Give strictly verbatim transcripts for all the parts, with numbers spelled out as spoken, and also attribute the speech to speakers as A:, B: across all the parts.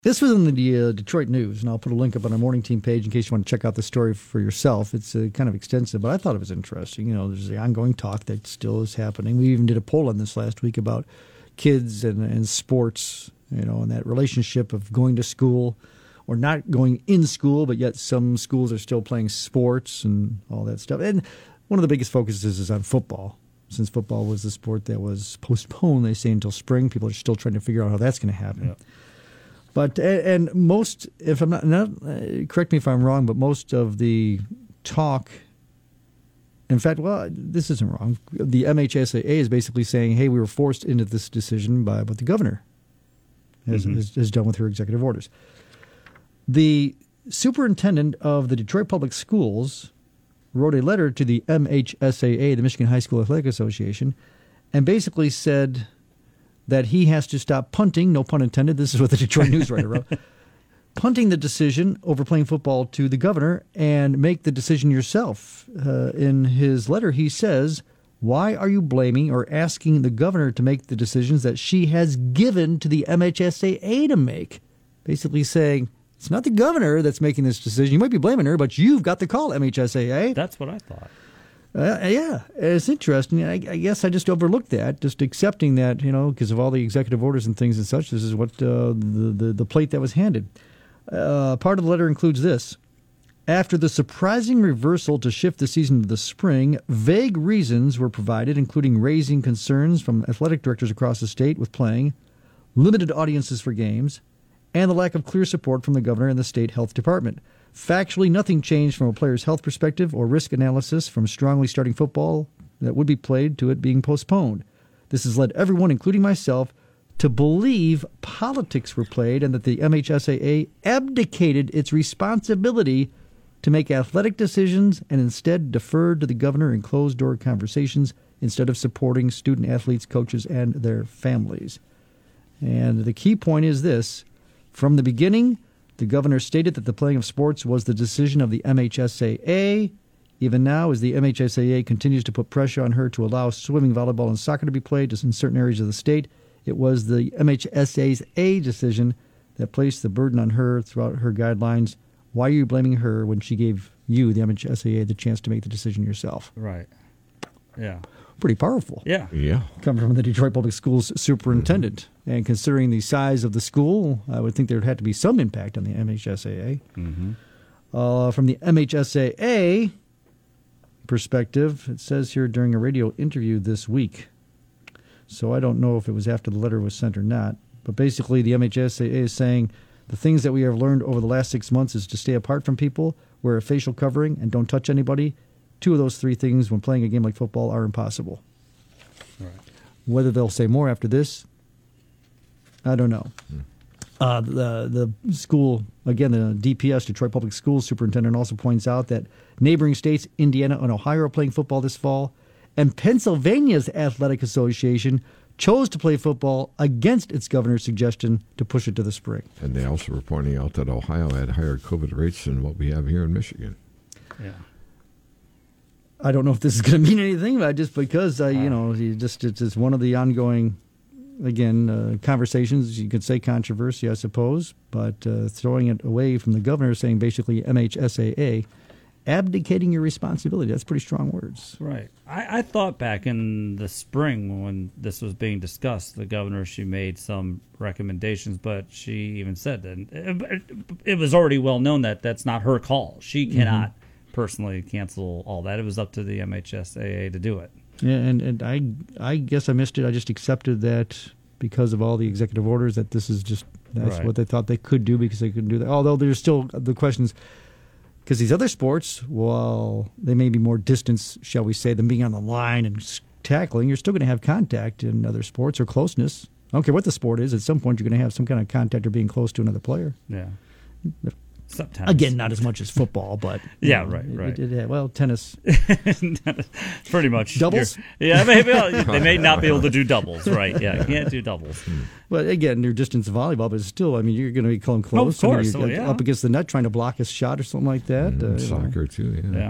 A: This was in the uh, Detroit News, and I'll put a link up on our morning team page in case you want to check out the story for yourself. It's uh, kind of extensive, but I thought it was interesting. You know, there's the ongoing talk that still is happening. We even did a poll on this last week about kids and, and sports, you know, and that relationship of going to school or not going in school, but yet some schools are still playing sports and all that stuff. And one of the biggest focuses is on football. Since football was the sport that was postponed, they say, until spring, people are still trying to figure out how that's going to happen. Yeah. But and most, if I'm not, not uh, correct me if I'm wrong, but most of the talk, in fact, well, this isn't wrong. The M H S A A is basically saying, "Hey, we were forced into this decision by what the governor has, mm-hmm. has, has done with her executive orders." The superintendent of the Detroit Public Schools wrote a letter to the M H S A A, the Michigan High School Athletic Association, and basically said that he has to stop punting, no pun intended, this is what the Detroit News writer wrote, punting the decision over playing football to the governor and make the decision yourself. Uh, in his letter, he says, "Why are you blaming or asking the governor to make the decisions that she has given to the M H S A A to make?" Basically saying, it's not the governor that's making this decision. You might be blaming her, but you've got the call, M H S A A.
B: That's what I thought.
A: Uh, yeah, it's interesting. I, I guess I just overlooked that, just accepting that, you know, because of all the executive orders and things and such. This is what uh, the, the the plate that was handed. Uh, part of the letter includes this. After the surprising reversal to shift the season to the spring, vague reasons were provided, including raising concerns from athletic directors across the state with playing, limited audiences for games, and the lack of clear support from the governor and the state health department. Factually, nothing changed from a player's health perspective or risk analysis from strongly starting football that would be played to it being postponed. This has led everyone, including myself, to believe politics were played and that the M H S A A abdicated its responsibility to make athletic decisions and instead deferred to the governor in closed-door conversations instead of supporting student athletes, coaches, and their families. And the key point is this. From the beginning, the governor stated that the playing of sports was the decision of the M H S A A. Even now, as the M H S A A continues to put pressure on her to allow swimming, volleyball, and soccer to be played in certain areas of the state, it was the M H S A A decision that placed the burden on her throughout her guidelines. Why are you blaming her when she gave you, the M H S A A, the chance to make the decision yourself?
B: Right. Yeah.
A: Pretty powerful.
B: Yeah.
C: Yeah.
A: Coming from the Detroit Public Schools superintendent. Mm-hmm. And considering the size of the school, I would think there would have to be some impact on the M H S A A.
B: Mm-hmm.
A: Uh, from the M H S A A perspective, it says here during a radio interview this week, so I don't know if it was after the letter was sent or not, but basically the M H S A A is saying the things that we have learned over the last six months is to stay apart from people, wear a facial covering, and don't touch anybody. Two of those three things when playing a game like football are impossible.
B: Right.
A: Whether they'll say more after this, I don't know. Hmm. Uh, the the school, again, the D P S, Detroit Public Schools superintendent, also points out that neighboring states, Indiana and Ohio, are playing football this fall, and Pennsylvania's athletic association chose to play football against its governor's suggestion to push it to the spring.
C: And they also were pointing out that Ohio had higher COVID rates than what we have here in Michigan.
B: Yeah.
A: I don't know if this is going to mean anything, but just because, uh, you know, you just it's, it's one of the ongoing, again, uh, conversations. You could say controversy, I suppose, but uh, throwing it away from the governor, saying basically M H S A A, abdicating your responsibility. That's pretty strong words.
B: Right. I, I thought back in the spring when this was being discussed, the governor, she made some recommendations, but she even said that it, it was already well known that that's not her call. She cannot mm-hmm. personally cancel all that. It was up to the M H S A A to do it.
A: Yeah, and, and I I guess I missed it. I just accepted that because of all the executive orders that this is just, that's
B: right.
A: what they thought they could do because they couldn't do that. Although there's still the questions, because these other sports, while they may be more distance, shall we say, than being on the line and tackling, you're still going to have contact in other sports or closeness. I don't care what the sport is. At some point, you're going to have some kind of contact or being close to another player.
B: Yeah. Sometimes.
A: Again, not as much as football, but
B: yeah,
A: know,
B: right, right.
A: It, it, well, tennis,
B: pretty much
A: doubles.
B: Yeah, maybe well, they may not be able to do doubles, right? Yeah, you can't do doubles.
A: But again, your distance volleyball, but still, I mean, you're going to be close.
B: Oh, of course,
A: I mean, you're
B: oh, yeah.
A: up against the net trying to block a shot or something like that.
C: Mm,
A: uh,
C: soccer
A: know.
C: too, yeah.
B: Yeah.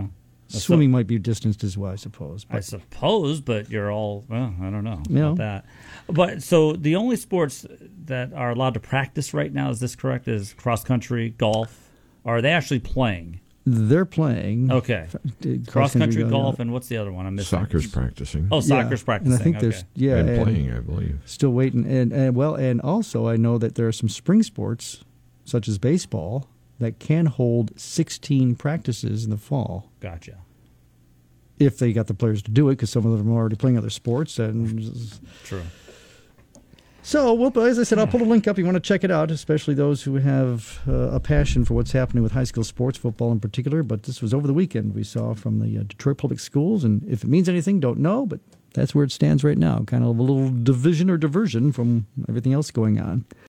A: Swimming might be distanced as well, I suppose.
B: I suppose, but you're all, well, I don't know
A: You know.
B: about that. But so the only sports that are allowed to practice right now, is this correct, is cross country, golf? Or are they actually playing?
A: They're playing.
B: Okay.
A: uh,
B: Cross country,
A: go-
B: golf, and what's the other one? I'm missing.
C: Soccer's practicing.
B: Oh, soccer's
A: Yeah,
B: practicing.
A: And I think
B: okay.
A: there's yeah,
C: and
A: and
C: playing, I believe.
A: still waiting. And, and well, and also I know that there are some spring sports, such as baseball, that can hold sixteen practices in the fall
B: Gotcha.
A: if they got the players to do it, because some of them are already playing other sports. And
B: True.
A: so, well, but as I said, I'll put a link up. You want to check it out, especially those who have uh, a passion for what's happening with high school sports, football in particular. But this was over the weekend we saw from the uh, Detroit Public Schools, and if it means anything, don't know, but that's where it stands right now, kind of a little division or diversion from everything else going on.